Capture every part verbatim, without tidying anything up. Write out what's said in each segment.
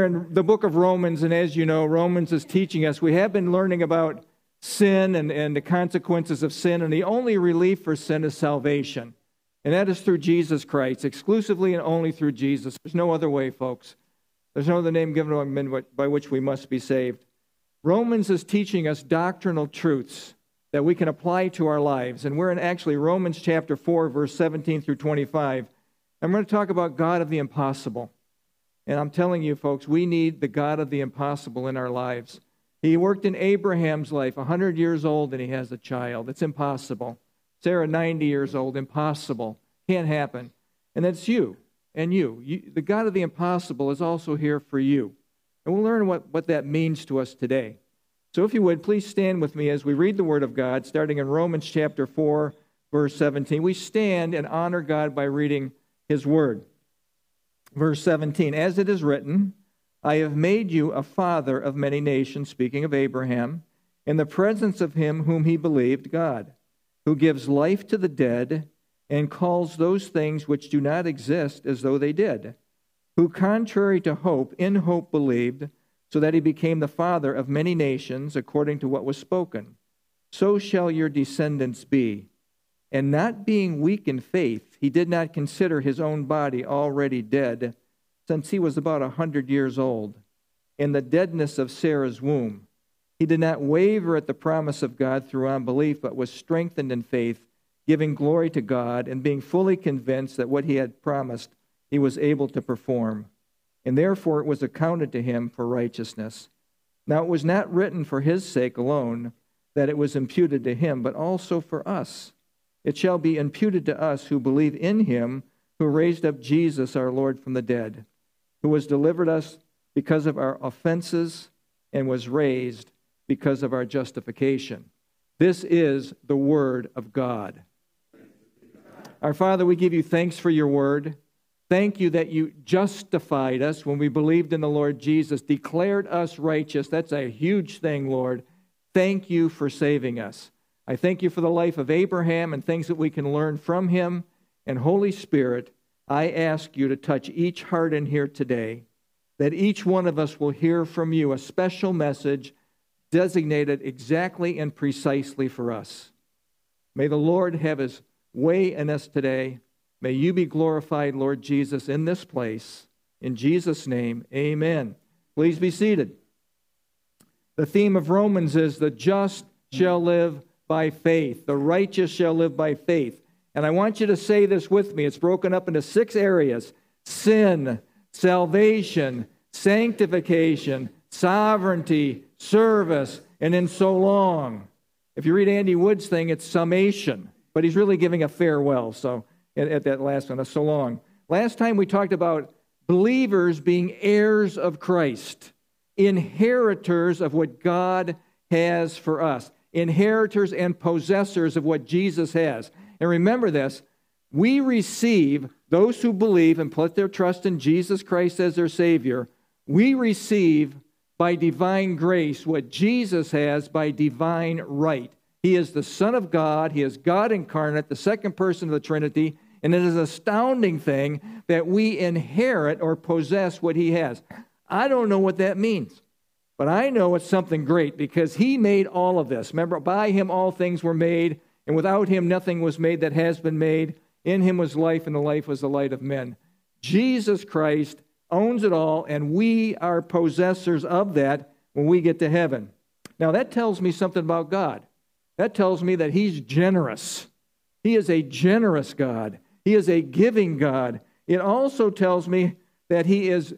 We're in the book of Romans, and as you know, Romans is teaching us. We have been learning about sin and, and the consequences of sin, and the only relief for sin is salvation. And that is through Jesus Christ, exclusively and only through Jesus. There's no other way, folks. There's no other name given among men by which we must be saved. Romans is teaching us doctrinal truths that we can apply to our lives. And we're in actually Romans chapter four, verse seventeen through twenty-five. I'm going to talk about God of the impossible. And I'm telling you, folks, we need the God of the impossible in our lives. He worked in Abraham's life, one hundred years old, and he has a child. It's impossible. Sarah, ninety years old, impossible. Can't happen. And that's you and you. you. The God of the impossible is also here for you. And we'll learn what, what that means to us today. So if you would, please stand with me as we read the Word of God, starting in Romans chapter four, verse seventeen. We stand and honor God by reading His Word. Verse seventeen, as it is written, I have made you a father of many nations, speaking of Abraham, in the presence of him whom he believed, God, who gives life to the dead and calls those things which do not exist as though they did, who contrary to hope, in hope believed, so that he became the father of many nations, according to what was spoken. So shall your descendants be. And not being weak in faith, he did not consider his own body already dead, since he was about a hundred years old, in the deadness of Sarah's womb. He did not waver at the promise of God through unbelief, but was strengthened in faith, giving glory to God, and being fully convinced that what he had promised he was able to perform. And therefore it was accounted to him for righteousness. Now it was not written for his sake alone that it was imputed to him, but also for us. It shall be imputed to us who believe in him who raised up Jesus our Lord from the dead, who was delivered us because of our offenses and was raised because of our justification. This is the word of God. Our Father, we give you thanks for your word. Thank you that you justified us when we believed in the Lord Jesus, declared us righteous. That's a huge thing, Lord. Thank you for saving us. I thank you for the life of Abraham and things that we can learn from him. And Holy Spirit, I ask you to touch each heart in here today, that each one of us will hear from you a special message designated exactly and precisely for us. May the Lord have his way in us today. May you be glorified, Lord Jesus, in this place. In Jesus' name, amen. Please be seated. The theme of Romans is the just shall live by faith. The righteous shall live by faith. And I want you to say this with me. It's broken up into six areas: sin, salvation, sanctification, sovereignty, service, and in so long. If you read Andy Wood's thing, it's summation. But he's really giving a farewell, so at, at that last one, a so long. Last time we talked about believers being heirs of Christ, inheritors of what God has for us, inheritors and possessors of what Jesus has. And remember this, we receive, those who believe and put their trust in Jesus Christ as their Savior, we receive by divine grace what Jesus has by divine right. He is the Son of God. He is God incarnate, the second person of the Trinity. And it is an astounding thing that we inherit or possess what he has. I don't know what that means, but I know it's something great because he made all of this. Remember, by him all things were made, and without him nothing was made that has been made. In him was life, and the life was the light of men. Jesus Christ owns it all, and we are possessors of that when we get to heaven. Now, that tells me something about God. That tells me that he's generous. He is a generous God. He is a giving God. It also tells me that he is,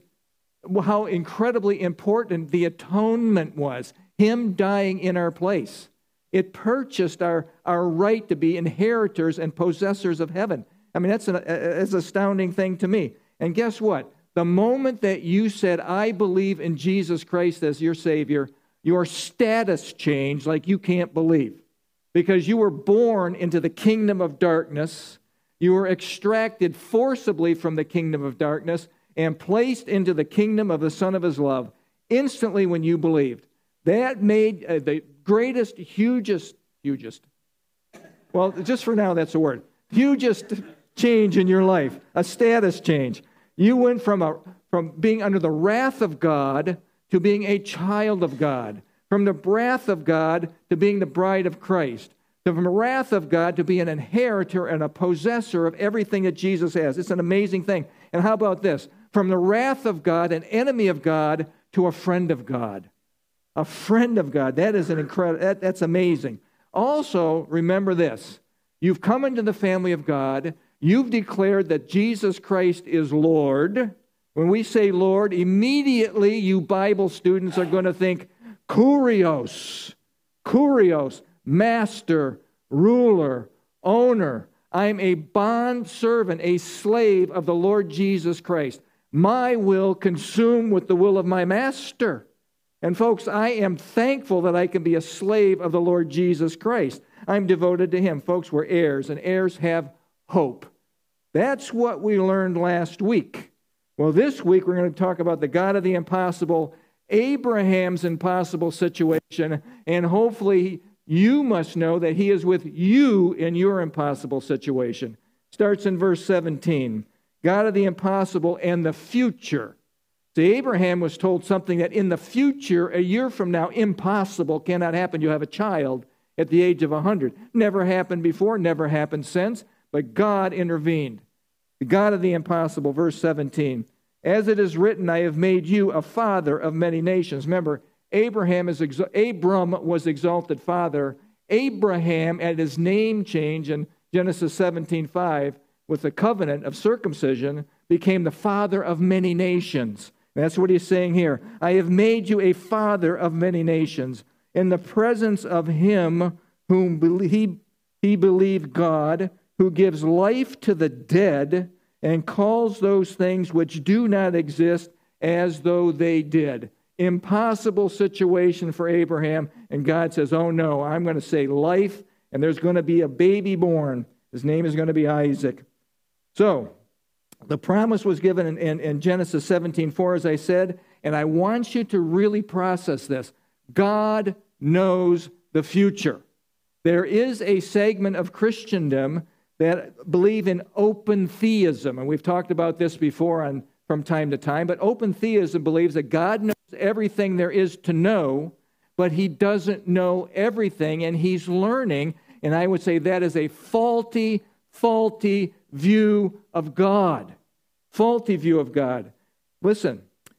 how incredibly important the atonement was, him dying in our place. It purchased our, our right to be inheritors and possessors of heaven. I mean, that's an, that's an astounding thing to me. And guess what? The moment that you said, I believe in Jesus Christ as your Savior, your status changed like you can't believe. Because you were born into the kingdom of darkness. You were extracted forcibly from the kingdom of darkness and placed into the kingdom of the Son of his love instantly when you believed. That made uh, the greatest, hugest, hugest, well, just for now, that's a word, hugest change in your life, a status change. You went from a from being under the wrath of God to being a child of God, from the wrath of God to being the bride of Christ, from the wrath of God to be an inheritor and a possessor of everything that Jesus has. It's an amazing thing. And how about this? From the wrath of God, an enemy of God, to a friend of God. A friend of God. That is an incredible, that, that's amazing. Also, remember this. You've come into the family of God. You've declared that Jesus Christ is Lord. When we say Lord, immediately you Bible students are going to think Kurios. Kurios. Master, ruler, owner. I'm a bond servant, a slave of the Lord Jesus Christ. My will consume with the will of my master. And folks, I am thankful that I can be a slave of the Lord Jesus Christ. I'm devoted to Him. Folks, we're heirs, and heirs have hope. That's what we learned last week. Well, this week we're going to talk about the God of the impossible, Abraham's impossible situation, and hopefully you must know that He is with you in your impossible situation. Starts in verse seventeen. God of the impossible and the future. See, Abraham was told something that in the future, a year from now, impossible, cannot happen. You have a child at the age of one hundred. Never happened before, never happened since, but God intervened. The God of the impossible, verse seventeen. As it is written, I have made you a father of many nations. Remember, Abraham is exo- Abram was exalted father. Abraham, at his name change in Genesis seventeen five, with the covenant of circumcision, became the father of many nations. And that's what he's saying here. I have made you a father of many nations in the presence of him whom he, he believed God, who gives life to the dead and calls those things which do not exist as though they did. Impossible situation for Abraham, and God says, oh no, I'm going to say life, and there's going to be a baby born. His name is going to be Isaac. So, the promise was given in, in, in Genesis seventeen four, as I said, and I want you to really process this. God knows the future. There is a segment of Christendom that believe in open theism, and we've talked about this before on from time to time, but open theism believes that God knows everything there is to know, but He doesn't know everything, and He's learning, and I would say that is a faulty, faulty view of God. Faulty view of God. Listen,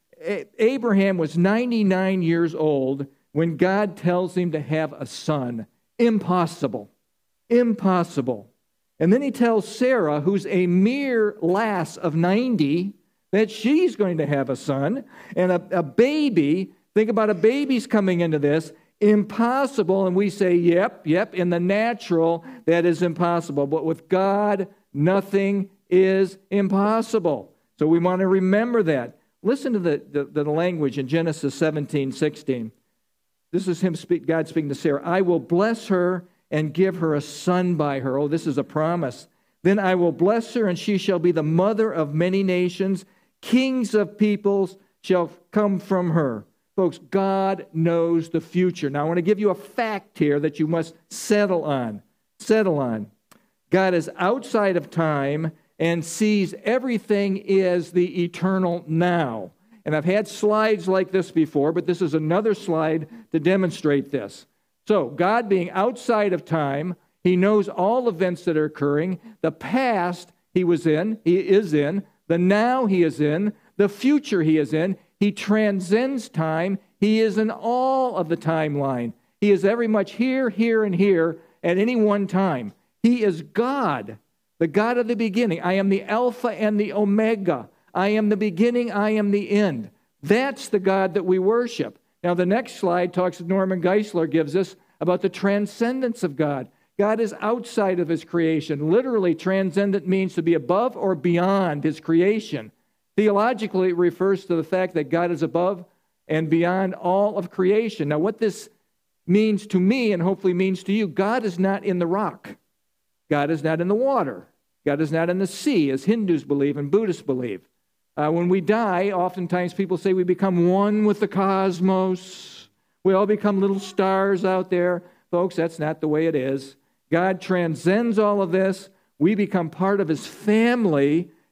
Abraham was ninety-nine years old when God tells him to have a son. Impossible. Impossible. And then He tells Sarah, who's a mere lass of ninety, that she's going to have a son, and a, a baby. Think about a baby's coming into this. Impossible, and we say, yep, yep, in the natural, that is impossible. But with God, nothing is impossible. So we want to remember that. Listen to the, the, the language in Genesis seventeen sixteen. This is him speak, God speaking to Sarah. I will bless her and give her a son by her. Oh, this is a promise. Then I will bless her, and she shall be the mother of many nations. Kings of peoples shall come from her. Folks, God knows the future. Now, I want to give you a fact here that you must settle on. Settle on. God is outside of time and sees everything as the eternal now. And I've had slides like this before, but this is another slide to demonstrate this. So, God being outside of time, He knows all events that are occurring. The past He was in, He is in. The now He is in. The future He is in. He transcends time. He is in all of the timeline. He is very much here, here, and here at any one time. He is God, the God of the beginning. I am the Alpha and the Omega. I am the beginning, I am the end. That's the God that we worship. Now, the next slide talks, Norman Geisler gives us about the transcendence of God. God is outside of His creation. Literally, transcendent means to be above or beyond His creation. Theologically, it refers to the fact that God is above and beyond all of creation. Now, what this means to me, and hopefully means to you, God is not in the rock. God is not in the water. God is not in the sea, as Hindus believe and Buddhists believe. Uh, when we die, oftentimes people say we become one with the cosmos. We all become little stars out there. Folks, that's not the way it is. God transcends all of this. We become part of His family,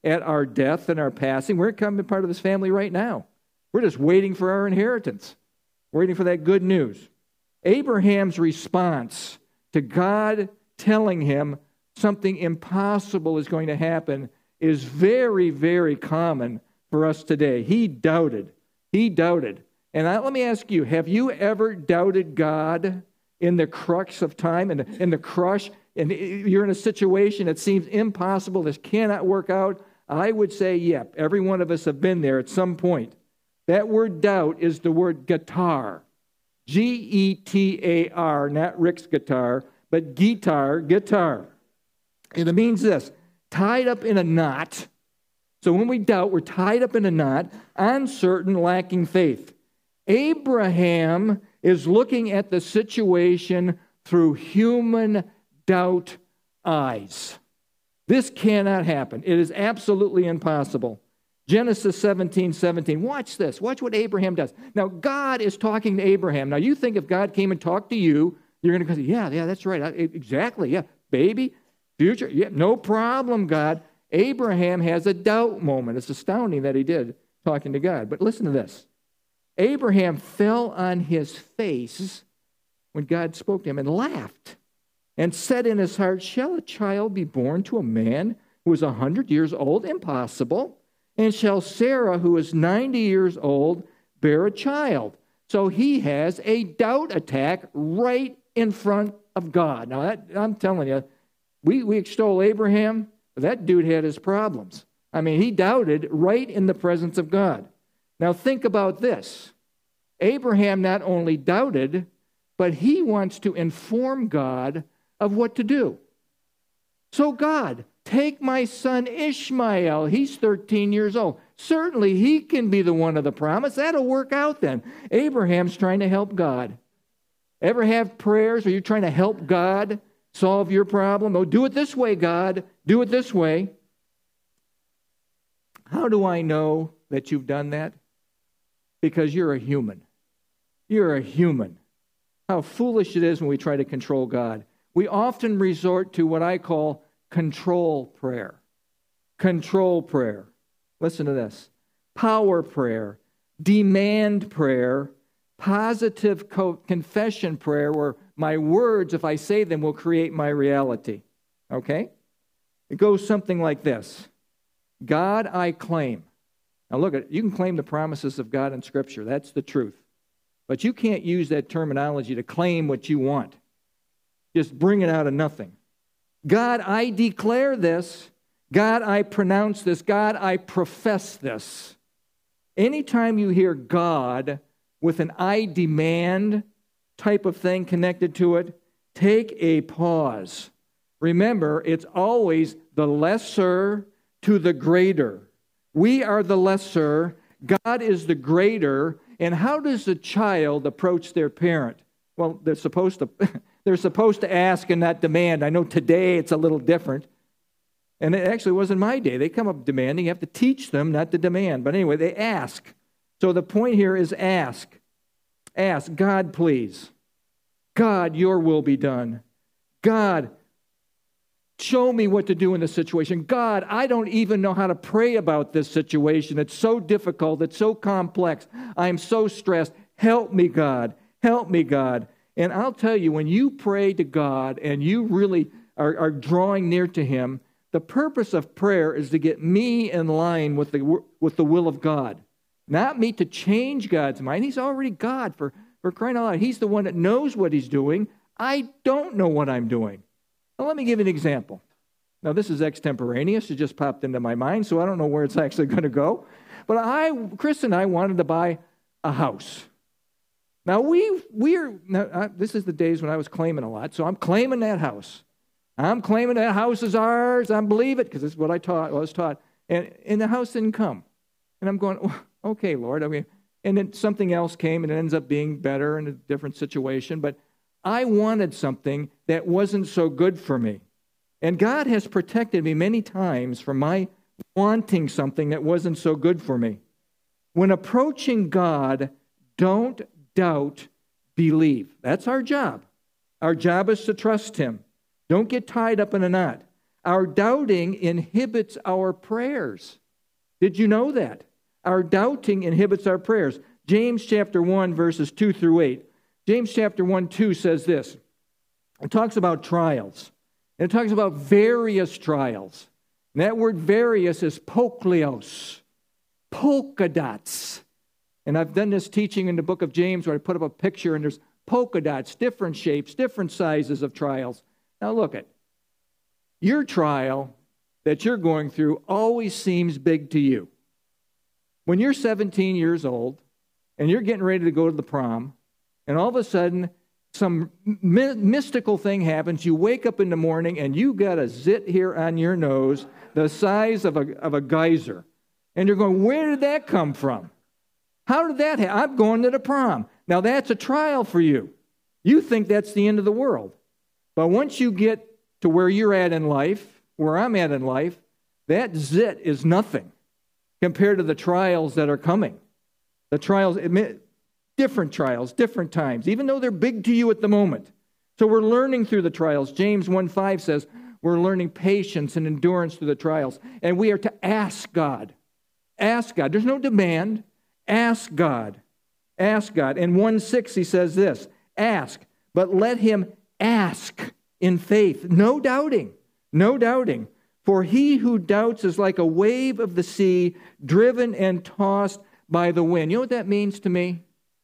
at our death and our passing. We're becoming part of this family right now. We're just waiting for our inheritance, waiting for that good news. Abraham's response to God telling him something impossible is going to happen is very, very common for us today. He doubted. He doubted. And I, let me ask you, have you ever doubted God in the crux of time, in the, in the crush, and you're in a situation that seems impossible, this cannot work out? I would say, yep, every one of us have been there at some point. That word doubt is the word guitar. G E T A R, not Rick's guitar, but guitar, guitar. And it means this, tied up in a knot. So when we doubt, we're tied up in a knot, uncertain, lacking faith. Abraham is looking at the situation through human doubt eyes. This cannot happen. It is absolutely impossible. Genesis seventeen seventeen. Watch this. Watch what Abraham does. Now, God is talking to Abraham. Now, you think if God came and talked to you, you're going to go, yeah, yeah, that's right. I, exactly, yeah. Baby, future, yeah, no problem, God. Abraham has a doubt moment. It's astounding that he did, talking to God. But listen to this. Abraham fell on his face when God spoke to him and laughed and said in his heart, shall a child be born to a man who is a hundred years old? Impossible. And shall Sarah, who is ninety years old, bear a child? So he has a doubt attack right in front of God. Now, that, I'm telling you, we, we extol Abraham, but that dude had his problems. I mean, he doubted right in the presence of God. Now, think about this. Abraham not only doubted, but he wants to inform God of what to do. So God, take my son Ishmael. He's thirteen years old. Certainly he can be the one of the promise. That'll work out then. Abraham's trying to help God. Ever have prayers where you're trying to help God solve your problem? Oh, do it this way, God. Do it this way. How do I know that you've done that? Because you're a human. You're a human. How foolish it is when we try to control God. We often resort to what I call control prayer. Control prayer. Listen to this. Power prayer. Demand prayer. Positive co- confession prayer, where my words, if I say them, will create my reality. Okay? It goes something like this. God, I claim. Now look, at you can claim the promises of God in Scripture. That's the truth. But you can't use that terminology to claim what you want. Just bring it out of nothing. God, I declare this. God, I pronounce this. God, I profess this. Anytime you hear God with an I demand type of thing connected to it, take a pause. Remember, it's always the lesser to the greater. We are the lesser. God is the greater. And how does a child approach their parent? Well, they're supposed to... They're supposed to ask and not demand. I know today it's a little different. And it actually wasn't my day. They come up demanding. You have to teach them not to demand. But anyway, they ask. So the point here is ask. Ask, God, please. God, your will be done. God, show me what to do in this situation. God, I don't even know how to pray about this situation. It's so difficult. It's so complex. I'm so stressed. Help me, God. Help me, God. And I'll tell you, when you pray to God and you really are, are drawing near to Him, the purpose of prayer is to get me in line with the, with the will of God. Not me to change God's mind. He's already God, for, for crying out loud. He's the one that knows what He's doing. I don't know what I'm doing. Now, let me give you an example. Now, this is extemporaneous. It just popped into my mind, so I don't know where it's actually going to go. But I, Chris and I wanted to buy a house. Now, we, we're, now, uh, this is the days when I was claiming a lot, so I'm claiming that house. I'm claiming that house is ours. I believe it, because this is what I taught, I was taught. And, and the house didn't come. And I'm going, oh, okay, Lord. I mean, and then something else came, and it ends up being better in a different situation. But I wanted something that wasn't so good for me. And God has protected me many times from my wanting something that wasn't so good for me. When approaching God, don't doubt, believe. That's our job. Our job is to trust Him. Don't get tied up in a knot. Our doubting inhibits our prayers. Did you know that? Our doubting inhibits our prayers. James chapter one, verses two through eight. James chapter one, two says this. It talks about trials. And it talks about various trials. And that word various is pokleos, polka dots. And I've done this teaching in the book of James where I put up a picture and there's polka dots, different shapes, different sizes of trials. Now look at your trial that you're going through always seems big to you. When you're seventeen years old and you're getting ready to go to the prom, and all of a sudden some my- mystical thing happens, you wake up in the morning and you got a zit here on your nose the size of a, of a geyser. And you're going, where did that come from? How did that happen? I'm going to the prom. Now that's a trial for you. You think that's the end of the world. But once you get to where you're at in life, where I'm at in life, that zit is nothing compared to the trials that are coming. The trials, different trials, different times, even though they're big to you at the moment. So we're learning through the trials. James one five says we're learning patience and endurance through the trials. And we are to ask God. Ask God. There's no demand. Ask God. Ask God. And one six he says this, ask, but let him ask in faith. No doubting. No doubting. For he who doubts is like a wave of the sea, driven and tossed by the wind. You know what that means to me?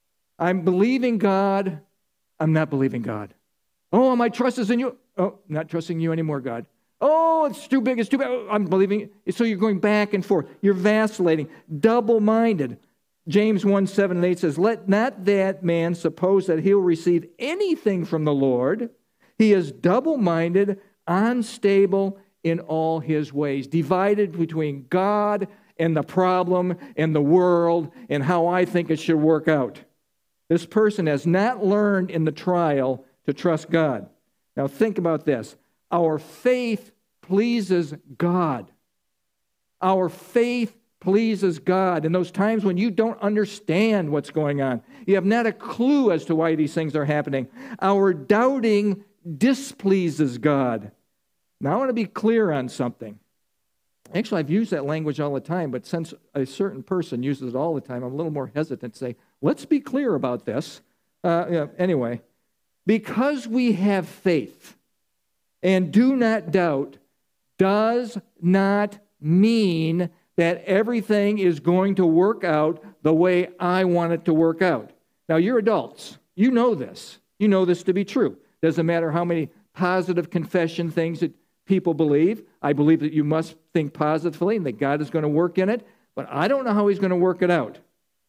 I'm believing God. I'm not believing God. Oh, my trust is in you. Oh, not trusting you anymore, God. Oh, it's too big. It's too big. Oh, I'm believing. So you're going back and forth. You're vacillating. Double-minded. James one, seven and eight says, let not that man suppose that he'll receive anything from the Lord. He is double-minded, unstable in all his ways, divided between God and the problem and the world and how I think it should work out. This person has not learned in the trial to trust God. Now think about this. Our faith pleases God. Our faith pleases God. In those times when you don't understand what's going on, you have not a clue as to why these things are happening, our doubting displeases God. Now I want to be clear on something. Actually, I've used that language all the time, but since a certain person uses it all the time, I'm a little more hesitant to say, let's be clear about this. Uh, yeah, anyway, because we have faith and do not doubt does not mean that everything is going to work out the way I want it to work out. Now, you're adults. You know this. You know this to be true. Doesn't matter how many positive confession things that people believe. I believe that you must think positively and that God is going to work in it, but I don't know how he's going to work it out.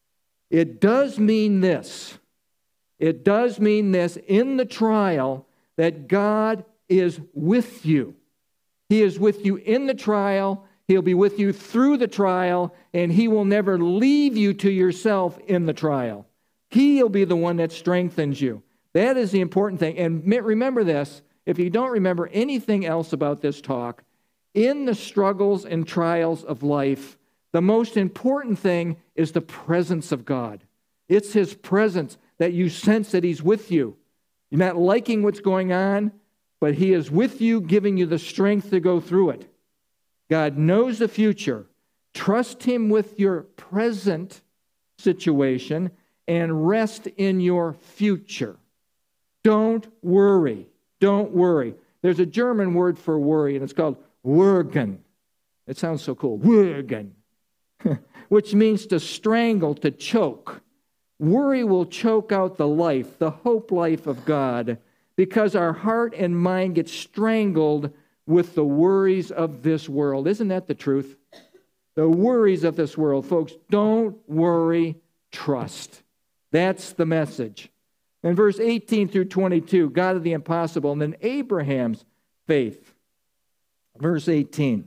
It does mean this. It does mean this in the trial that God is with you. He is with you in the trial. He'll be with you through the trial, and he will never leave you to yourself in the trial. He'll be the one that strengthens you. That is the important thing. And remember this, if you don't remember anything else about this talk, in the struggles and trials of life, the most important thing is the presence of God. It's his presence that you sense that he's with you. You're not liking what's going on, but he is with you, giving you the strength to go through it. God knows the future. Trust him with your present situation and rest in your future. Don't worry. Don't worry. There's a German word for worry, and it's called Würgen. It sounds so cool. Würgen. Which means to strangle, to choke. Worry will choke out the life, the hope life of God, because our heart and mind get strangled with the worries of this world. Isn't that the truth? The worries of this world. Folks, don't worry, trust. That's the message. In verse eighteen through twenty-two, God of the impossible, and then Abraham's faith. Verse eighteen,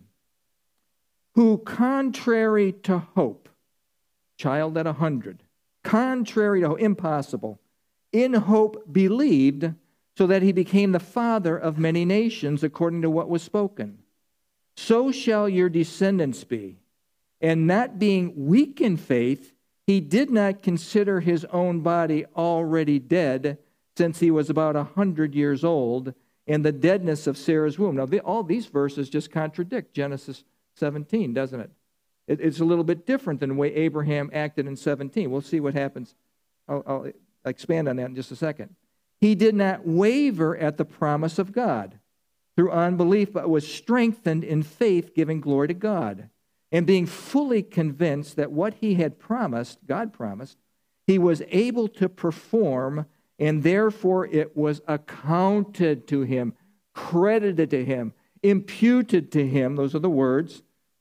who contrary to hope, child at a hundred, contrary to hope, impossible, in hope believed, so that he became the father of many nations, according to what was spoken. So shall your descendants be. And not being weak in faith, he did not consider his own body already dead, since he was about a hundred years old, and the deadness of Sarah's womb. Now, the, all these verses just contradict Genesis seventeen, doesn't it? it? It's a little bit different than the way Abraham acted in seventeen. We'll see what happens. I'll, I'll expand on that in just a second. He did not waver at the promise of God through unbelief, but was strengthened in faith, giving glory to God, and being fully convinced that what he had promised, God promised, he was able to perform, and therefore it was accounted to him, credited to him, imputed to him. Those are the words.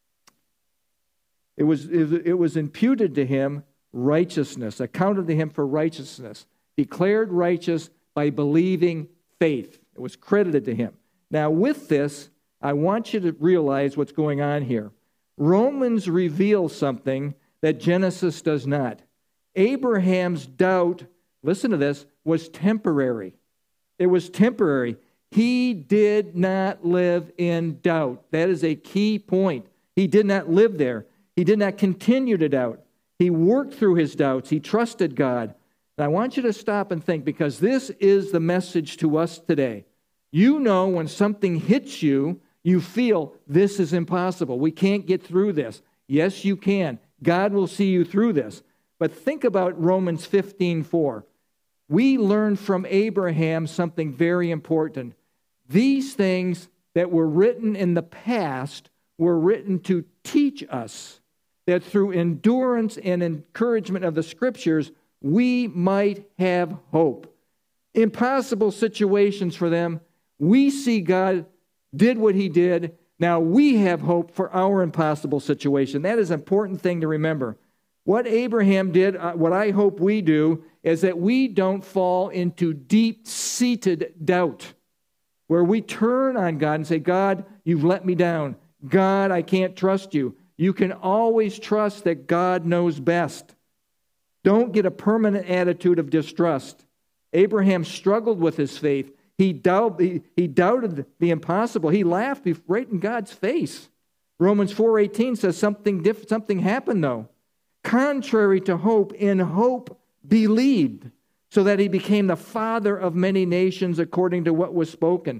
It was, it was imputed to him righteousness, accounted to him for righteousness, declared righteous by believing faith. It was credited to him. Now, with this, I want you to realize what's going on here. Romans reveals something that Genesis does not. Abraham's doubt, listen to this, was temporary. It was temporary. He did not live in doubt. That is a key point. He did not live there. He did not continue to doubt. He worked through his doubts. He trusted God. And I want you to stop and think, because this is the message to us today. You know when something hits you, you feel this is impossible. We can't get through this. Yes, you can. God will see you through this. But think about Romans fifteen four. We learn from Abraham something very important. These things that were written in the past were written to teach us that through endurance and encouragement of the Scriptures, we might have hope. Impossible situations for them. We see God did what he did. Now we have hope for our impossible situation. That is an important thing to remember. What Abraham did, uh, what I hope we do, is that we don't fall into deep-seated doubt, where we turn on God and say, God, you've let me down. God, I can't trust you. You can always trust that God knows best. Don't get a permanent attitude of distrust. Abraham struggled with his faith. He, doubt, he, he doubted the impossible. He laughed right in God's face. Romans four eighteen says something different. Something happened, though. Contrary to hope, in hope believed, so that he became the father of many nations according to what was spoken.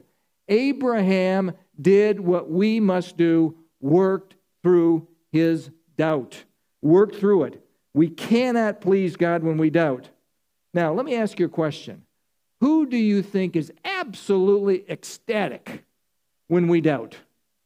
Abraham did what we must do, worked through his doubt. Worked through it. We cannot please God when we doubt. Now, let me ask you a question. Who do you think is absolutely ecstatic when we doubt?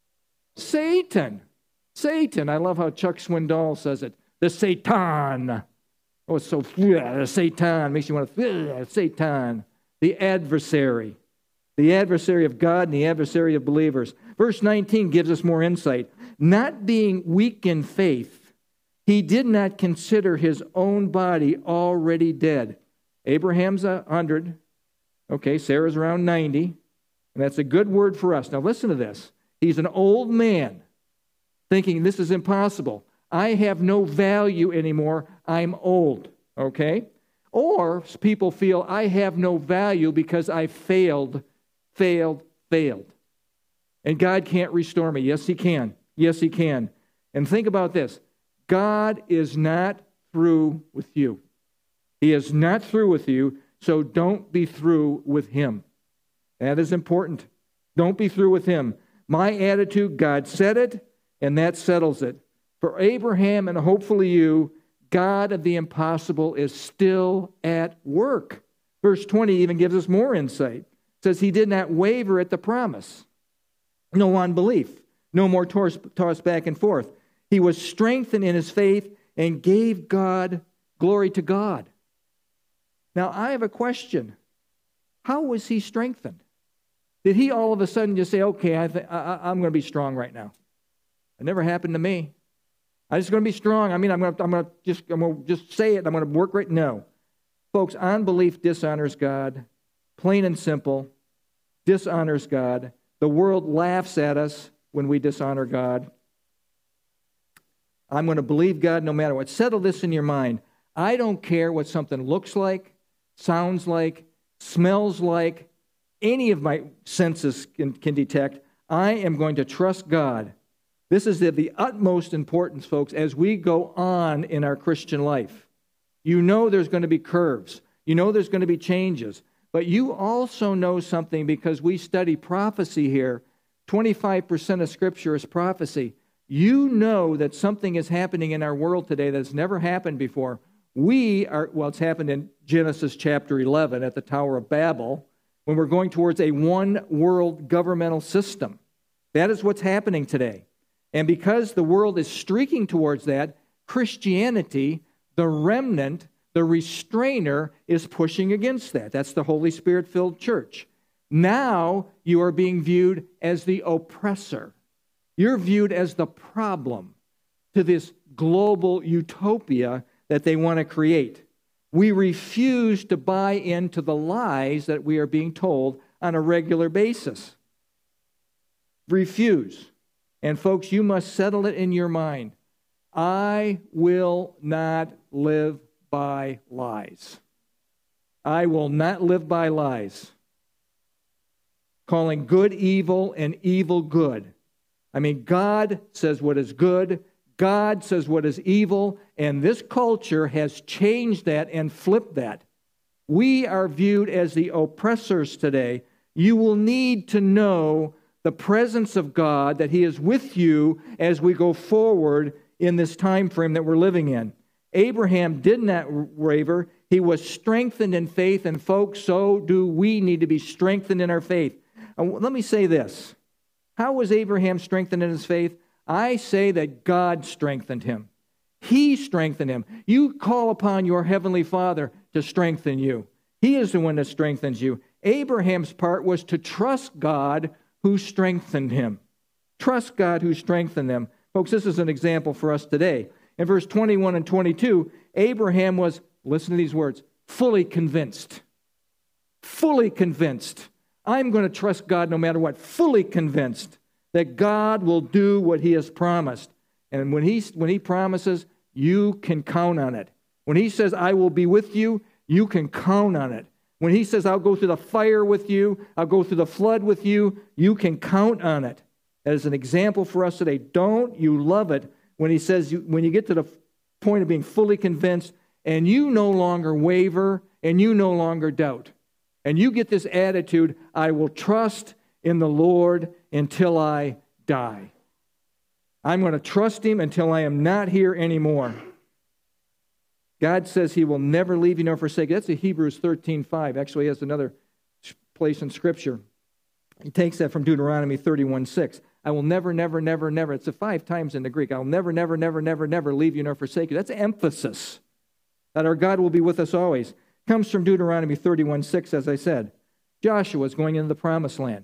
Satan. Satan. I love how Chuck Swindoll says it. The Satan. Oh, it's so, yeah, the Satan. Makes you want to, yeah, Satan. The adversary. The adversary of God and the adversary of believers. Verse nineteen gives us more insight. Not being weak in faith, he did not consider his own body already dead. Abraham's a hundred. Okay, Sarah's around ninety. And that's a good word for us. Now listen to this. He's an old man thinking this is impossible. I have no value anymore. I'm old. Okay? Or people feel I have no value because I failed, failed, failed. And God can't restore me. Yes, he can. Yes, he can. And think about this. God is not through with you. He is not through with you, so don't be through with him. That is important. Don't be through with him. My attitude, God said it, and that settles it. For Abraham and hopefully you, God of the impossible is still at work. Verse twenty even gives us more insight. It says he did not waver at the promise. No unbelief. No more tossed back and forth. He was strengthened in his faith and gave God glory to God. Now, I have a question. How was he strengthened? Did he all of a sudden just say, okay, I th- I- I'm going to be strong right now? It never happened to me. I'm just going to be strong. I mean, I'm going to, I'm going to just, I'm going to just say it. I'm going to work right now. Folks, unbelief dishonors God. Plain and simple. Dishonors God. The world laughs at us when we dishonor God. I'm going to believe God no matter what. Settle this in your mind. I don't care what something looks like, sounds like, smells like, any of my senses can, can detect. I am going to trust God. This is of the utmost importance, folks, as we go on in our Christian life. You know there's going to be curves. You know there's going to be changes. But you also know something, because we study prophecy here. twenty-five percent of Scripture is prophecy. You know that something is happening in our world today that's never happened before. We are, well, it's happened in Genesis chapter eleven at the Tower of Babel, when we're going towards a one-world governmental system. That is what's happening today. And because the world is streaking towards that, Christianity, the remnant, the restrainer, is pushing against that. That's the Holy Spirit-filled church. Now you are being viewed as the oppressor. You're viewed as the problem to this global utopia that they want to create. We refuse to buy into the lies that we are being told on a regular basis. Refuse. And folks, you must settle it in your mind. I will not live by lies. I will not live by lies. Calling good evil and evil good. I mean, God says what is good. God says what is evil. And this culture has changed that and flipped that. We are viewed as the oppressors today. You will need to know the presence of God, that He is with you as we go forward in this time frame that we're living in. Abraham did not waver. He was strengthened in faith, and folks, so do we need to be strengthened in our faith. And let me say this. How was Abraham strengthened in his faith? I say that God strengthened him. He strengthened him. You call upon your heavenly Father to strengthen you. He is the one that strengthens you. Abraham's part was to trust God who strengthened him. Trust God who strengthened them. Folks, this is an example for us today. In verse twenty-one and twenty-two, Abraham was, listen to these words, fully convinced. Fully convinced. I'm going to trust God no matter what. Fully convinced that God will do what He has promised. And when he, when he promises, you can count on it. When He says, I will be with you, you can count on it. When He says, I'll go through the fire with you, I'll go through the flood with you, you can count on it. That is an example for us today. Don't you love it when He says, you, when you get to the point of being fully convinced and you no longer waver and you no longer doubt. And you get this attitude, I will trust in the Lord until I die. I'm going to trust Him until I am not here anymore. God says He will never leave you nor forsake you. That's in Hebrews thirteen five. Actually, he has another place in Scripture. He takes that from Deuteronomy thirty-one six. I will never, never, never, never. It's a five times in the Greek. I'll never, never, never, never, never leave you nor forsake you. That's emphasis. That our God will be with us always. Comes from Deuteronomy thirty-one six, as I said. Joshua is going into the promised land.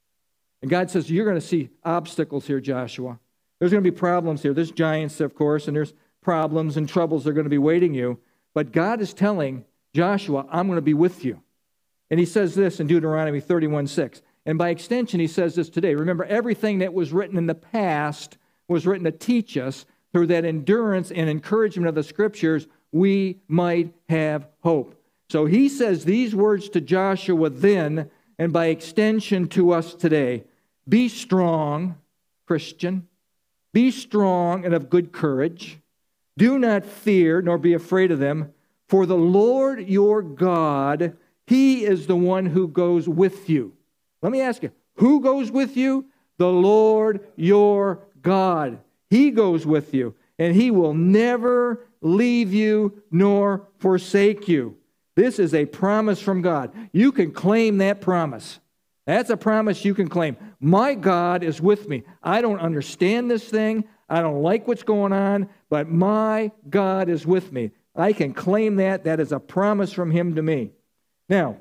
And God says, you're going to see obstacles here, Joshua. There's going to be problems here. There's giants, of course, and there's problems and troubles that are going to be waiting you. But God is telling Joshua, I'm going to be with you. And He says this in Deuteronomy thirty-one six. And by extension, He says this today. Remember, everything that was written in the past was written to teach us through that endurance and encouragement of the Scriptures, we might have hope. So He says these words to Joshua then, and by extension to us today. Be strong, Christian. Be strong and of good courage. Do not fear, nor be afraid of them. For the Lord your God, He is the one who goes with you. Let me ask you, who goes with you? The Lord your God. He goes with you, and He will never leave you nor forsake you. This is a promise from God. You can claim that promise. That's a promise you can claim. My God is with me. I don't understand this thing. I don't like what's going on, but my God is with me. I can claim that. That is a promise from Him to me. Now,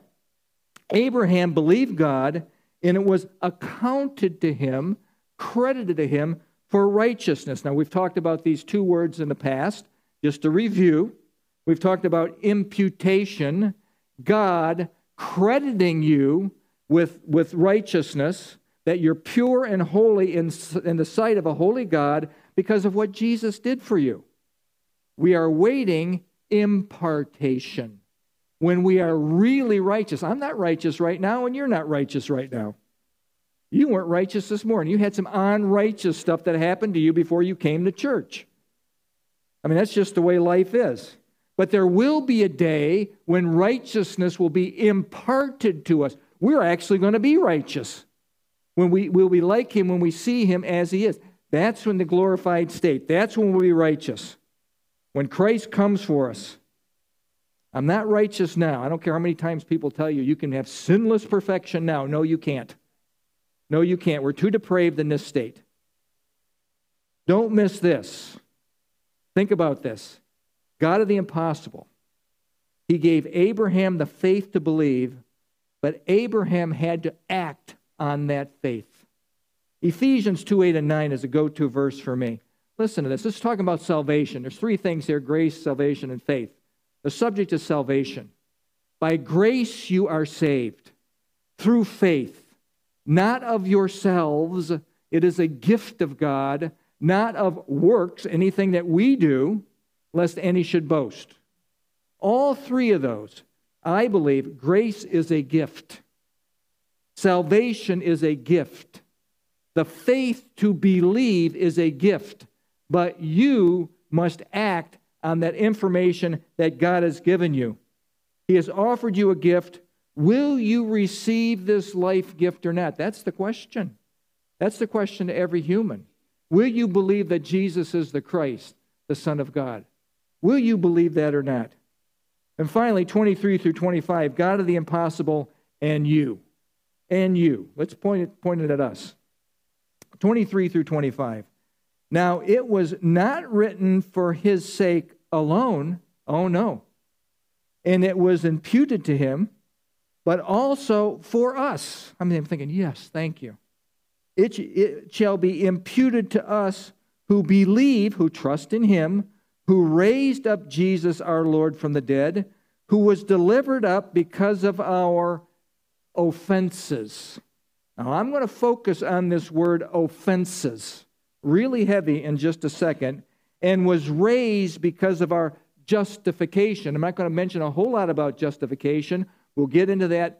Abraham believed God, and it was accounted to him, credited to him for righteousness. Now, we've talked about these two words in the past. Just to review, we've talked about imputation, God crediting you with, with righteousness, that you're pure and holy in, in the sight of a holy God because of what Jesus did for you. We are waiting impartation. When we are really righteous. I'm not righteous right now, and you're not righteous right now. You weren't righteous this morning. You had some unrighteous stuff that happened to you before you came to church. I mean, that's just the way life is. But there will be a day when righteousness will be imparted to us. We're actually going to be righteous. When we will be like him when we see him as he is. That's when the glorified state. That's when we'll be righteous. When Christ comes for us. I'm not righteous now. I don't care how many times people tell you you can have sinless perfection now. No, you can't. No, you can't. We're too depraved in this state. Don't miss this. Think about this. God of the impossible. He gave Abraham the faith to believe, but Abraham had to act on that faith. Ephesians two, eight, and nine is a go-to verse for me. Listen to this. This is talking about salvation. There's three things here: grace, salvation, and faith. The subject is salvation. By grace you are saved, through faith, not of yourselves. It is a gift of God, not of works, anything that we do, lest any should boast. All three of those, I believe, grace is a gift. Salvation is a gift. The faith to believe is a gift. But you must act on that information that God has given you. He has offered you a gift. Will you receive this life gift or not? That's the question. That's the question to every human. Will you believe that Jesus is the Christ, the Son of God? Will you believe that or not? And finally, twenty-three through twenty-five, God of the impossible and you. And you. Let's point it, point it at us. twenty-three through twenty-five. Now, it was not written for his sake alone. Oh, no. And it was imputed to him, but also for us. I mean, I'm thinking, yes, thank you. It, it shall be imputed to us who believe, who trust in him, who raised up Jesus our Lord from the dead, who was delivered up because of our offenses. Now, I'm going to focus on this word offenses, really heavy in just a second, and was raised because of our justification. I'm not going to mention a whole lot about justification. We'll get into that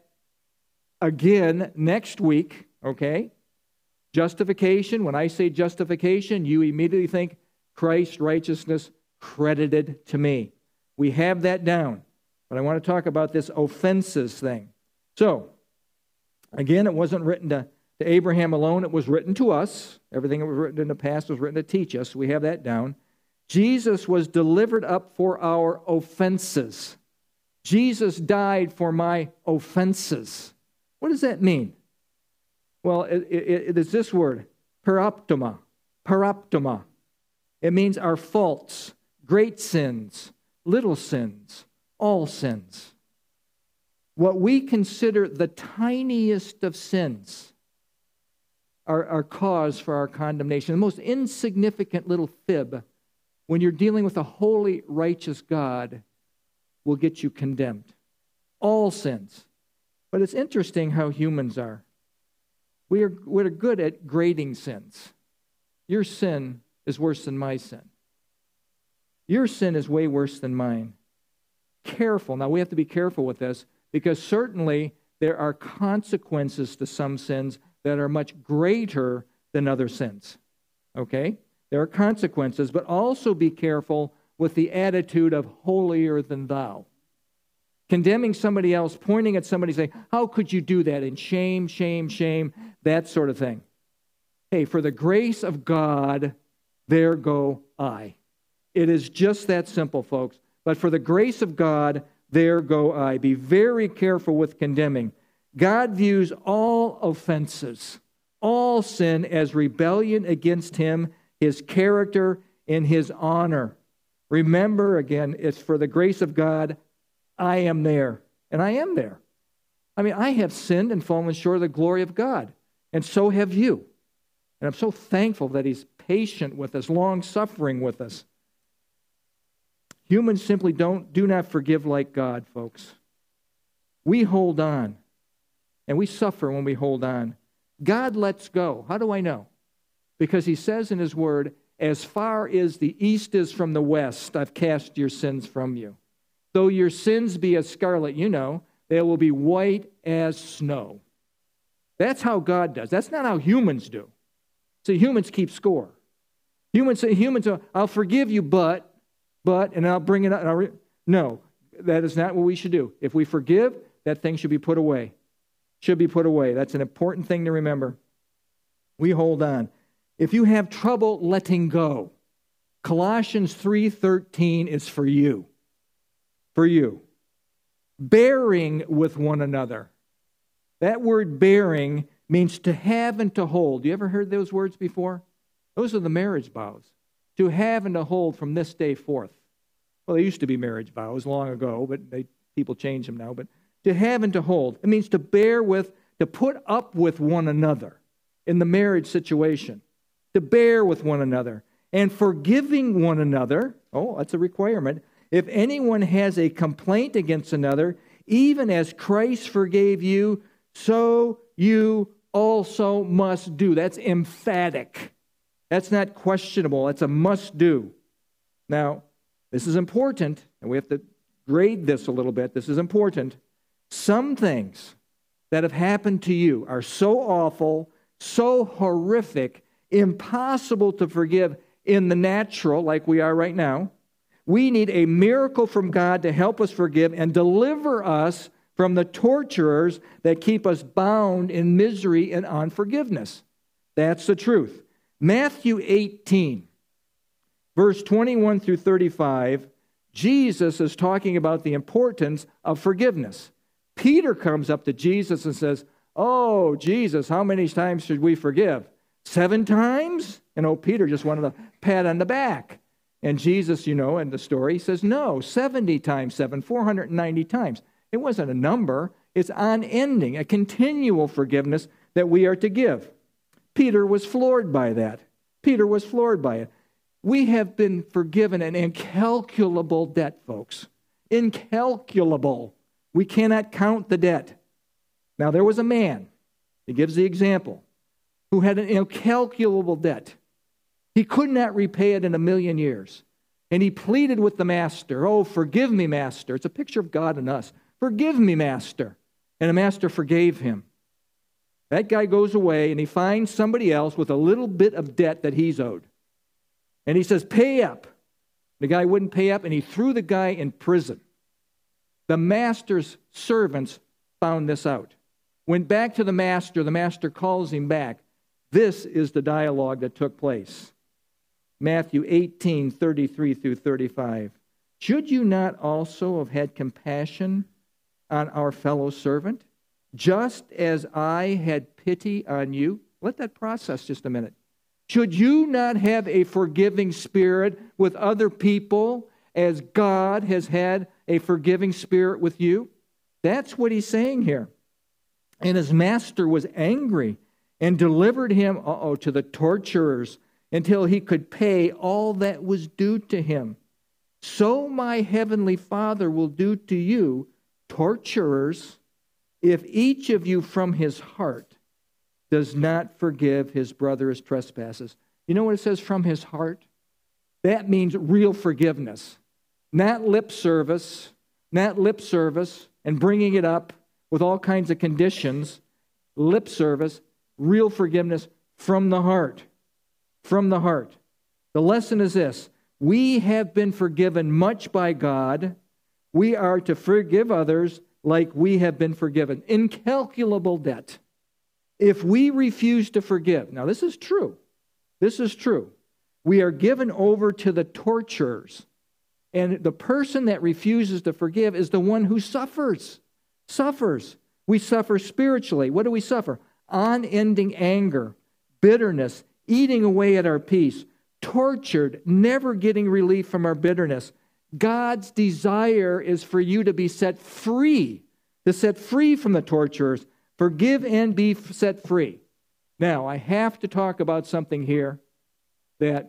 again next week, okay? Justification, when I say justification, you immediately think Christ's righteousness credited to me. We have that down. But I want to talk about this offenses thing. So, again, it wasn't written to, to Abraham alone. It was written to us. Everything that was written in the past was written to teach us. We have that down. Jesus was delivered up for our offenses. Jesus died for my offenses. What does that mean? Well, it, it, it is this word, paraptoma. Paraptoma. It means our faults, great sins, little sins, all sins. What we consider the tiniest of sins are, are cause for our condemnation. The most insignificant little fib, when you're dealing with a holy, righteous God, will get you condemned. All sins. But it's interesting how humans are. We are we're good at grading sins. Your sin is worse than my sin. Your sin is way worse than mine. Careful. Now, we have to be careful with this, because certainly there are consequences to some sins that are much greater than other sins. Okay? There are consequences, but also be careful with the attitude of holier than thou. Condemning somebody else, pointing at somebody, saying, how could you do that? And shame, shame, shame, that sort of thing. Hey, for the grace of God, there go I. It is just that simple, folks. But for the grace of God, there go I. Be very careful with condemning. God views all offenses, all sin, as rebellion against him, his character, and his honor. Remember, again, it's for the grace of God, I am there. And I am there. I mean, I have sinned and fallen short of the glory of God. And so have you. And I'm so thankful that he's patient with us, long-suffering with us. Humans simply don't, do not forgive like God, folks. We hold on. And we suffer when we hold on. God lets go. How do I know? Because he says in his word, as far as the east is from the west, I've cast your sins from you. Though your sins be as scarlet, you know, they will be white as snow. That's how God does. That's not how humans do. See, humans keep score. Humans say, humans, I'll forgive you, but, but, and I'll bring it up. And I'll re- No, that is not what we should do. If we forgive, that thing should be put away. Should be put away. That's an important thing to remember. We hold on. If you have trouble letting go, Colossians three thirteen is for you. For you. Bearing with one another. That word bearing means to have and to hold. You ever heard those words before? Those are the marriage vows. To have and to hold from this day forth. Well, they used to be marriage vows long ago, but they, people change them now. But to have and to hold. It means to bear with, to put up with one another in the marriage situation. To bear with one another. And forgiving one another. Oh, that's a requirement. If anyone has a complaint against another, even as Christ forgave you, so you also must do. That's emphatic. That's not questionable. That's a must do. Now, this is important, and we have to grade this a little bit. This is important. Some things that have happened to you are so awful, so horrific, impossible to forgive in the natural, like we are right now. We need a miracle from God to help us forgive and deliver us from the torturers that keep us bound in misery and unforgiveness. That's the truth. Matthew eighteen, verse twenty-one through thirty-five, Jesus is talking about the importance of forgiveness. Peter comes up to Jesus and says, "Oh, Jesus, how many times should we forgive? Seven times?" And oh, Peter just wanted a pat on the back. And Jesus, you know, in the story, he says, no, seventy times seven, four hundred ninety times. It wasn't a number. It's unending, a continual forgiveness that we are to give. Peter was floored by that. Peter was floored by it. We have been forgiven an incalculable debt, folks. Incalculable. We cannot count the debt. Now, there was a man, he gives the example, who had an incalculable debt. He could not repay it in a million years. And he pleaded with the master, "Oh, forgive me, master." It's a picture of God and us. "Forgive me, master." And the master forgave him. That guy goes away and he finds somebody else with a little bit of debt that he's owed. And he says, "Pay up." The guy wouldn't pay up and he threw the guy in prison. The master's servants found this out. Went back to the master. The master calls him back. This is the dialogue that took place. Matthew eighteen, thirty-three through thirty-five. "Should you not also have had compassion on our fellow servant, just as I had pity on you?" Let that process just a minute. Should you not have a forgiving spirit with other people as God has had a forgiving spirit with you? That's what he's saying here. And his master was angry and delivered him, uh-oh, to the torturers until he could pay all that was due to him. So my heavenly Father will do to you, torturers, if each of you from his heart does not forgive his brother his trespasses. You know what it says, from his heart? That means real forgiveness. Not lip service, not lip service and bringing it up with all kinds of conditions. Lip service, real forgiveness from the heart. From the heart. The lesson is this: we have been forgiven much by God. We are to forgive others like we have been forgiven. Incalculable debt. If we refuse to forgive, now this is true. This is true. We are given over to the torturers. And the person that refuses to forgive is the one who suffers. Suffers. We suffer spiritually. What do we suffer? Unending anger, bitterness, eating away at our peace, tortured, never getting relief from our bitterness. God's desire is for you to be set free, to set free from the torturers. Forgive and be set free. Now, I have to talk about something here that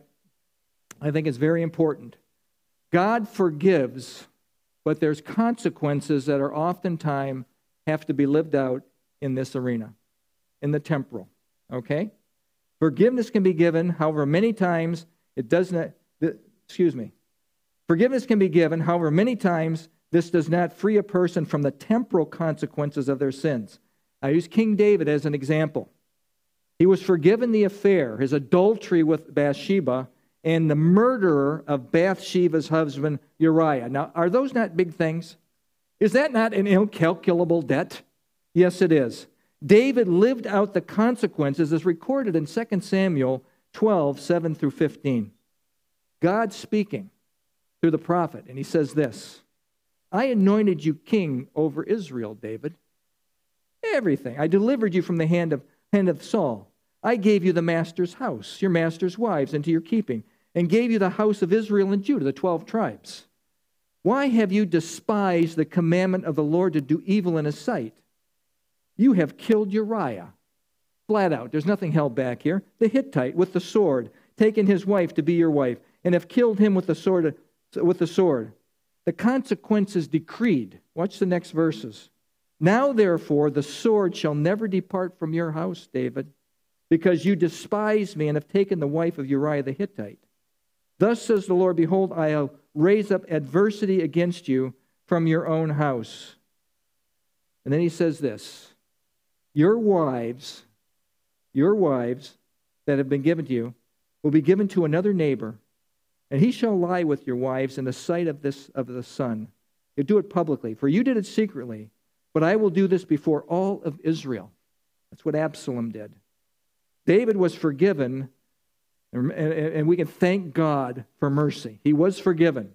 I think is very important. God forgives, but there's consequences that are oftentimes have to be lived out in this arena, in the temporal. Okay? Forgiveness can be given, however many times it does not, excuse me. Forgiveness can be given, however many times this does not free a person from the temporal consequences of their sins. I use King David as an example. He was forgiven the affair, his adultery with Bathsheba, and the murderer of Bathsheba's husband Uriah. Now, are those not big things? Is that not an incalculable debt? Yes, it is. David lived out the consequences as recorded in Second Samuel twelve, seven through fifteen. God speaking through the prophet, and he says this, I anointed you king over Israel, David. Everything. I delivered you from the hand of, hand of Saul. I gave you the master's house, your master's wives, into your keeping, and gave you the house of Israel and Judah, the twelve tribes. Why have you despised the commandment of the Lord to do evil in his sight? You have killed Uriah. Flat out. There's nothing held back here. The Hittite with the sword, taken his wife to be your wife, and have killed him with the sword. With the sword. The consequences decreed. Watch the next verses. Now, therefore, the sword shall never depart from your house, David, because you despise me and have taken the wife of Uriah the Hittite. Thus says the Lord, behold, I'll raise up adversity against you from your own house. And then he says this, your wives, your wives that have been given to you will be given to another neighbor, and he shall lie with your wives in the sight of this of the sun. You do it publicly, for you did it secretly, but I will do this before all of Israel. That's what Absalom did. David was forgiven, and, and, and we can thank God for mercy. He was forgiven.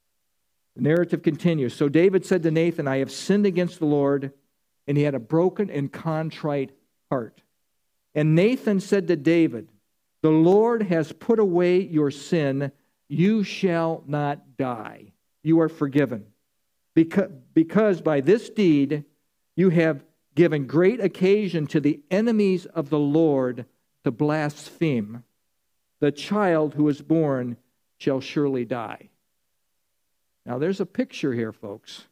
The narrative continues. So David said to Nathan, I have sinned against the Lord, and he had a broken and contrite heart. And Nathan said to David, the Lord has put away your sin. You shall not die. You are forgiven. Because, because by this deed you have given great occasion to the enemies of the Lord to blaspheme. The child who is born shall surely die. Now there's a picture here, folks.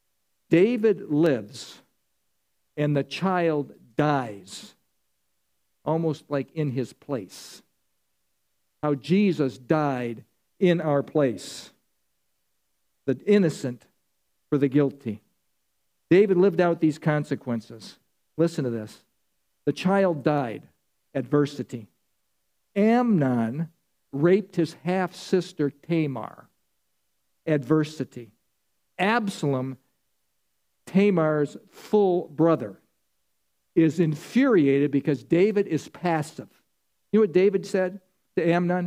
David lives, and the child dies, almost like in his place. How Jesus died in our place. The innocent for the guilty. David lived out these consequences. Listen to this. The child died. Adversity. Amnon raped his half-sister Tamar. Adversity. Absalom, Tamar's full brother, is infuriated because David is passive. You know what David said to Amnon?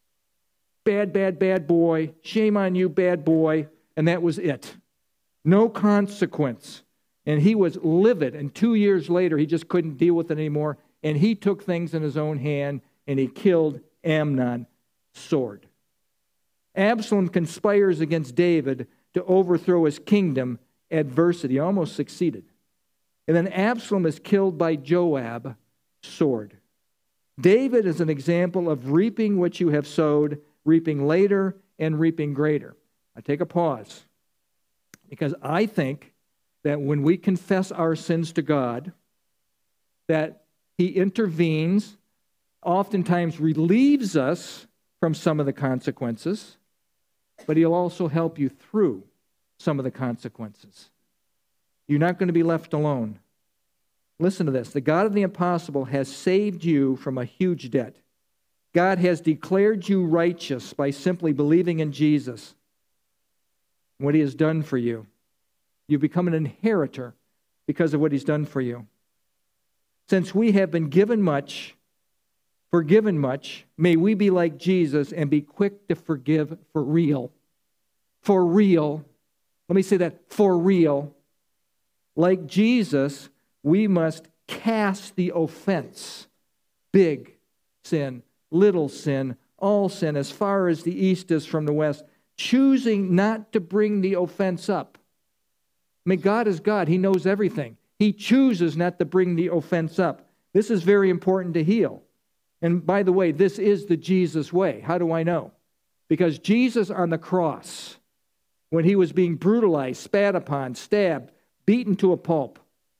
Bad, bad, bad boy. Shame on you, bad boy. And that was it. No consequence. And he was livid. And two years later, he just couldn't deal with it anymore. And he took things in his own hand, and he killed Amnon. Sword. Absalom conspires against David to overthrow his kingdom. Adversity. Almost succeeded. And then Absalom is killed by Joab. Sword. David is an example of reaping what you have sowed, reaping later and reaping greater. I take a pause because I think that when we confess our sins to God, that he intervenes, oftentimes relieves us from some of the consequences, but he'll also help you through some of the consequences. You're not going to be left alone. Listen to this. The God of the impossible has saved you from a huge debt. God has declared you righteous by simply believing in Jesus, what he has done for you. You've become an inheritor because of what he's done for you. Since we have been given much, forgiven much, may we be like Jesus and be quick to forgive for real. For real. Let me say that, for real. Like Jesus, we must cast the offense, big sin, little sin, all sin, as far as the east is from the west, choosing not to bring the offense up. I mean, God is God. He knows everything. He chooses not to bring the offense up. This is very important to heal. And by the way, this is the Jesus way. How do I know? Because Jesus on the cross, when he was being brutalized, spat upon, stabbed, beaten to a pulp,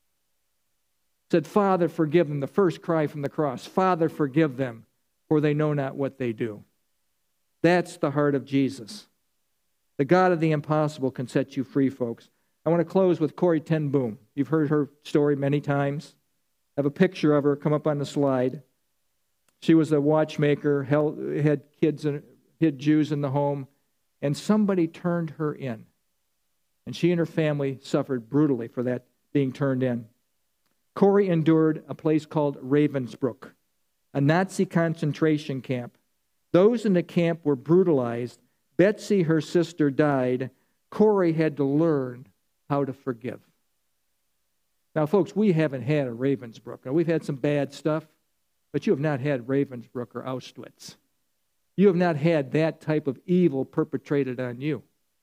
said, Father, forgive them. The first cry from the cross, Father, forgive them, for they know not what they do. That's the heart of Jesus. The God of the impossible can set you free, folks. I want to close with Corrie ten Boom. You've heard her story many times. I have a picture of her come up on the slide. She was a watchmaker, held, had kids in, hid Jews in the home, and somebody turned her in. And she and her family suffered brutally for that being turned in. Corrie endured a place called Ravensbrück, a Nazi concentration camp. Those in the camp were brutalized. Betsy, her sister, died. Corrie had to learn how to forgive. Now, folks, we haven't had a Ravensbrück. Now, we've had some bad stuff, but you have not had Ravensbrück or Auschwitz. You have not had that type of evil perpetrated on you.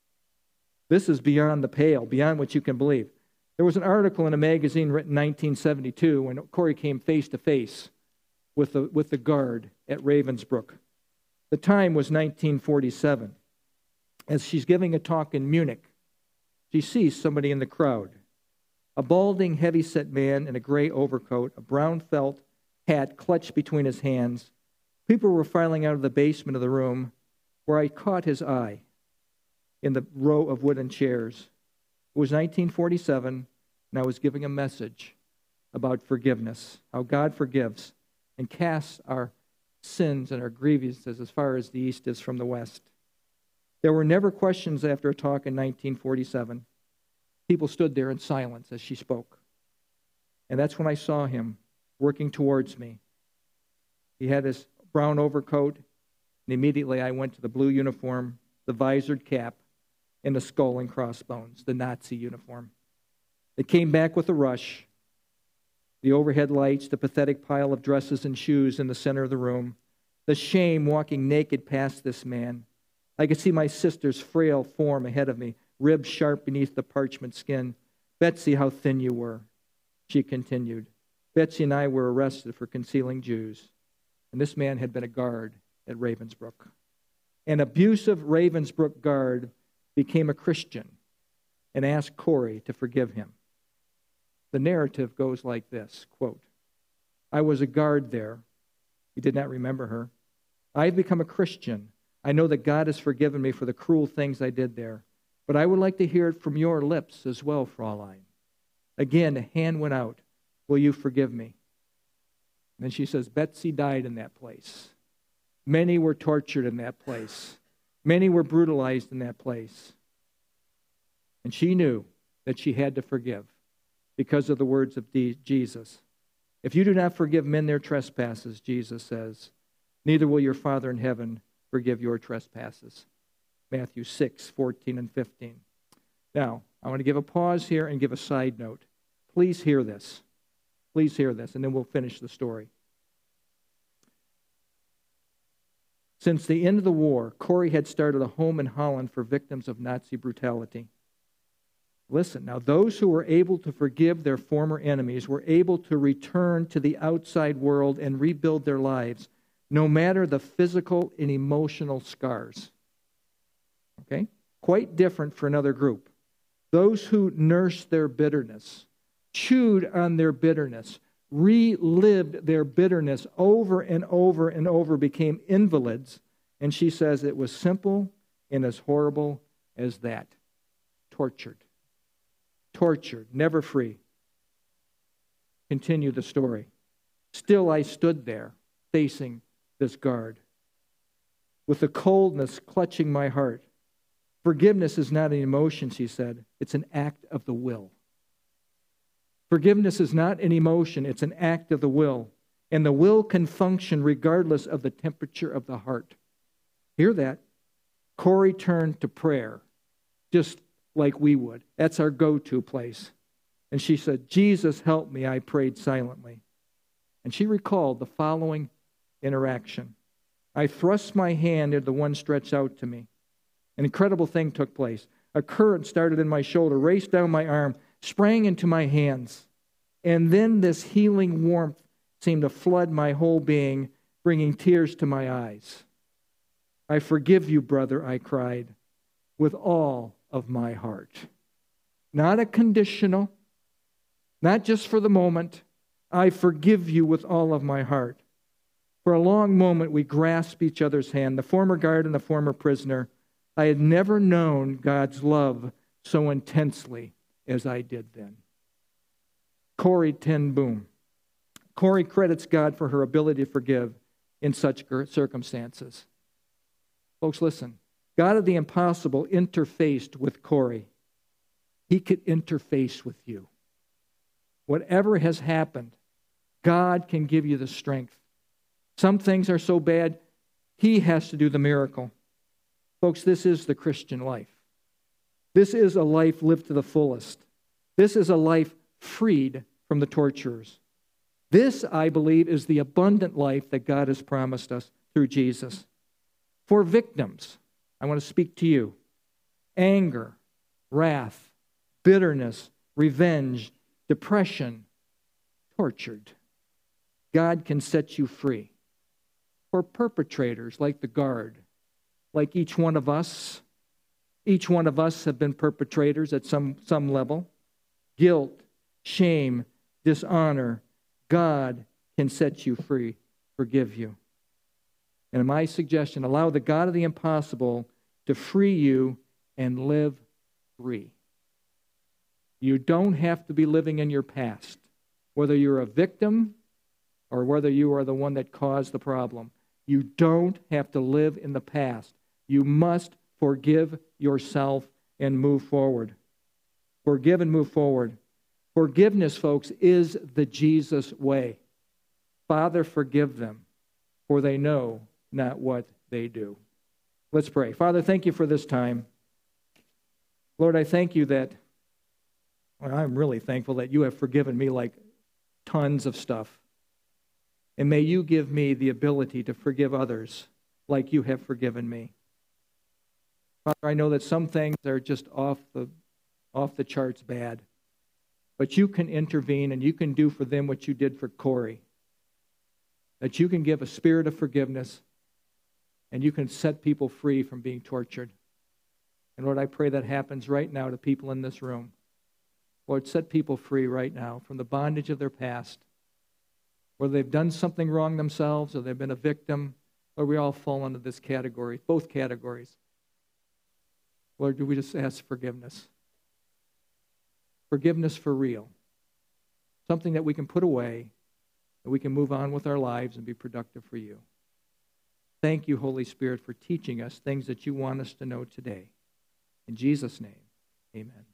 This is beyond the pale, beyond what you can believe. There was an article in a magazine written in nineteen seventy-two when Corrie came face to face with the, with the guard at Ravensbrück. The time was nineteen forty-seven. As she's giving a talk in Munich, she sees somebody in the crowd. A balding, heavy-set man in a gray overcoat, a brown felt hat clutched between his hands. People were filing out of the basement of the room where I caught his eye in the row of wooden chairs. It was nineteen forty-seven, and I was giving a message about forgiveness, how God forgives and casts our sins and our grievances as far as the east is from the west. There were never questions after a talk in nineteen forty-seven. People stood there in silence as she spoke. And that's when I saw him working towards me. He had his brown overcoat, and immediately I went to the blue uniform, the visored cap, and the skull and crossbones, the Nazi uniform. It came back with a rush. The overhead lights, the pathetic pile of dresses and shoes in the center of the room, the shame walking naked past this man. I could see my sister's frail form ahead of me, ribs sharp beneath the parchment skin. Betsy, how thin you were, she continued. Betsy and I were arrested for concealing Jews, and this man had been a guard at Ravensbrück. An abusive Ravensbrück guard became a Christian and asked Corrie to forgive him. The narrative goes like this, quote, I was a guard there. He did not remember her. I have become a Christian. I know that God has forgiven me for the cruel things I did there. But I would like to hear it from your lips as well, Fraulein. Again, a hand went out. Will you forgive me? And then she says, Betsy died in that place. Many were tortured in that place. Many were brutalized in that place. And she knew that she had to forgive because of the words of Jesus. If you do not forgive men their trespasses, Jesus says, neither will your Father in heaven forgive your trespasses. Matthew six, fourteen and fifteen. Now, I want to give a pause here and give a side note. Please hear this. Please hear this, and then we'll finish the story. Since the end of the war, Corrie had started a home in Holland for victims of Nazi brutality. Listen, now those who were able to forgive their former enemies were able to return to the outside world and rebuild their lives, no matter the physical and emotional scars. Okay? Quite different for another group. Those who nursed their bitterness, chewed on their bitterness, relived their bitterness over and over and over, became invalids. And she says it was simple and as horrible as that. Tortured. Tortured, never free. Continue the story. Still I stood there, facing this guard, with the coldness clutching my heart. Forgiveness is not an emotion, she said. It's an act of the will. Forgiveness is not an emotion. It's an act of the will. And the will can function regardless of the temperature of the heart. Hear that? Corrie turned to prayer, just like we would. That's our go-to place. And she said, Jesus, help me, I prayed silently. And she recalled the following interaction. I thrust my hand into the one stretched out to me. An incredible thing took place. A current started in my shoulder, raced down my arm, sprang into my hands. And then this healing warmth seemed to flood my whole being, bringing tears to my eyes. I forgive you, brother, I cried, with all of my heart. Not a conditional, not just for the moment. I forgive you with all of my heart. For a long moment, we grasped each other's hand, the former guard and the former prisoner. I had never known God's love so intensely as I did then. Corrie ten Boom. Corrie credits God for her ability to forgive in such circumstances. Folks, listen. God of the impossible interfaced with Corey. He could interface with you. Whatever has happened, God can give you the strength. Some things are so bad, He has to do the miracle. Folks, this is the Christian life. This is a life lived to the fullest. This is a life freed from the torturers. This, I believe, is the abundant life that God has promised us through Jesus. For victims, I want to speak to you. Anger, wrath, bitterness, revenge, depression, tortured. God can set you free. For perpetrators like the guard, like each one of us, each one of us have been perpetrators at some, some level. Guilt, shame, dishonor, God can set you free, forgive you. And my suggestion, allow the God of the impossible to free you and live free. You don't have to be living in your past, whether you're a victim or whether you are the one that caused the problem. You don't have to live in the past. You must forgive yourself and move forward. Forgive and move forward. Forgiveness, folks, is the Jesus way. Father, forgive them, for they know not what they do. Let's pray. Father, thank you for this time. Lord, I thank you that, well, I'm really thankful that you have forgiven me like tons of stuff. And may you give me the ability to forgive others like you have forgiven me. Father, I know that some things are just off the, off the charts bad. But you can intervene and you can do for them what you did for Corey. That you can give a spirit of forgiveness and you can set people free from being tortured. And Lord, I pray that happens right now to people in this room. Lord, set people free right now from the bondage of their past. Whether they've done something wrong themselves or they've been a victim, or we all fall into this category, both categories. Lord, do we just ask forgiveness? Forgiveness for real. Something that we can put away, and we can move on with our lives and be productive for you. Thank you, Holy Spirit, for teaching us things that you want us to know today. In Jesus' name, amen.